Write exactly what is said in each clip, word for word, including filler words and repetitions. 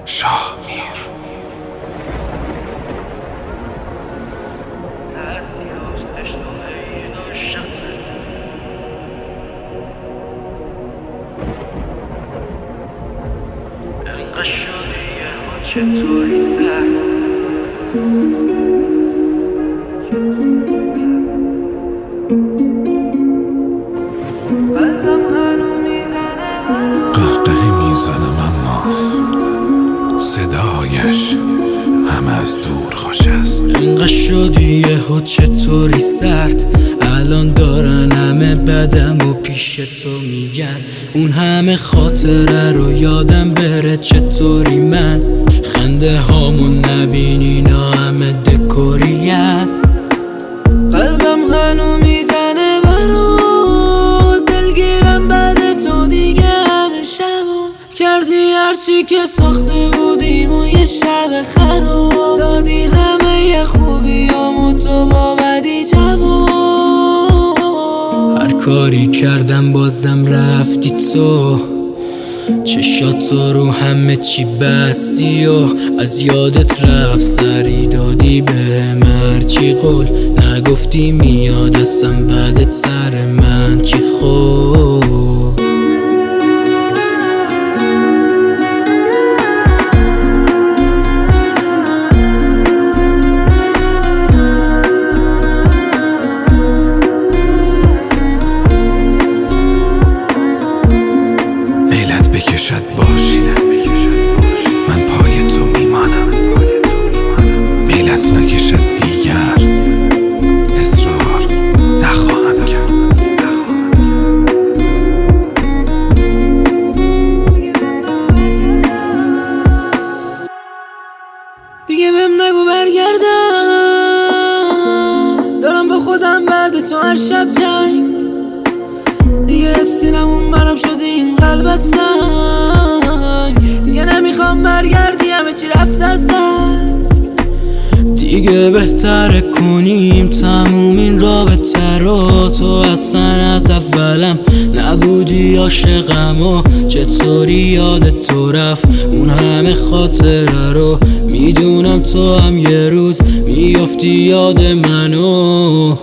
شاه میر. انقدر شدی یهو چطوری سرد قلبم هنو میزنه قهقه میزنم اما صدایش همه از دور خوش است. انقدر شدی یهو چطوری سرد، الان دارن همه بدم و پیش تو میگن اون همه خاطره رو یادم بره چطوری من خنده هامون نبین اینا همه دکورین. قلبم هنو میزنه برو دلگیرم بعد تو دیگه همه شبو کردی هرچی که ساخته بودیم و یه شب خراب دادی همه یه خوبیامو تو با بدی جواب. هر کاری کردم بازم رفتی تو، چشاتو رو همه چی بستی و از یادت رفت سری دادی به هرچی قول نگفتی میاد اصلا بعدت سر من چی خوب. بکشد باشی من پای تو میمانم، میلت نکشد دیگر اصرار نخواهم کرد. دیگه بهم نگو برگردم، دارم با خودم بعد تو هر شب جنگ دیگه سینمون برام شده این قلب سنگ دیگه نمیخوام برگردی همه چی رفت از دست دیگه بهتره کنیم تموم این رابطه رو. تو اصلا از اولم نبودی عاشقم و چطوری یاد تو رفت اون همه خاطره رو میدونم تو هم یه روز میافتی یاد منو.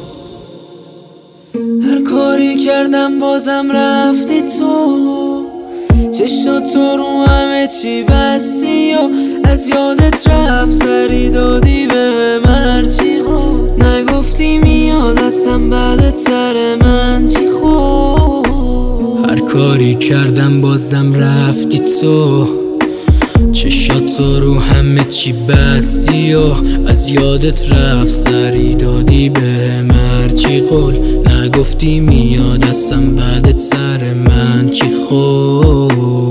هر کاری کردم بازم رفتی تو، چشاتو رو همه چی بستی و از یادت رفت سری دادی به هرچی خوب نگفتی میاد اصلا بعدت سر من چی خوب. هر کاری کردم بازم رفتی تو، چشاتو رو همه چی بستی و از یادت رفت سری دادی به هرچی قول نگفتی میاد اصلا بعدت سر من چی خوب.